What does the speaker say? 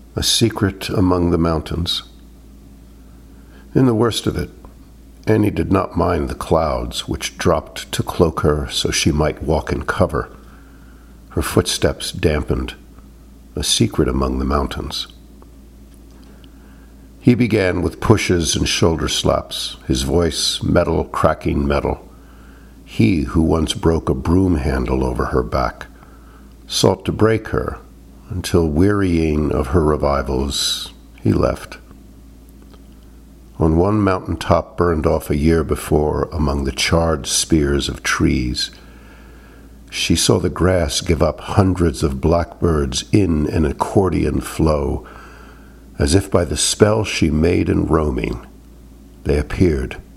A secret among the mountains. In the worst of it, Annie did not mind the clouds which dropped to cloak her so she might walk in cover. Her footsteps dampened. A secret among the mountains. He began with pushes and shoulder slaps, his voice metal cracking metal. He who once broke a broom handle over her back sought to break her, until, wearying of her revivals, he left. On one mountain top burned off a year before among the charred spears of trees, she saw the grass give up hundreds of blackbirds in an accordion flow, as if by the spell she made in roaming, they appeared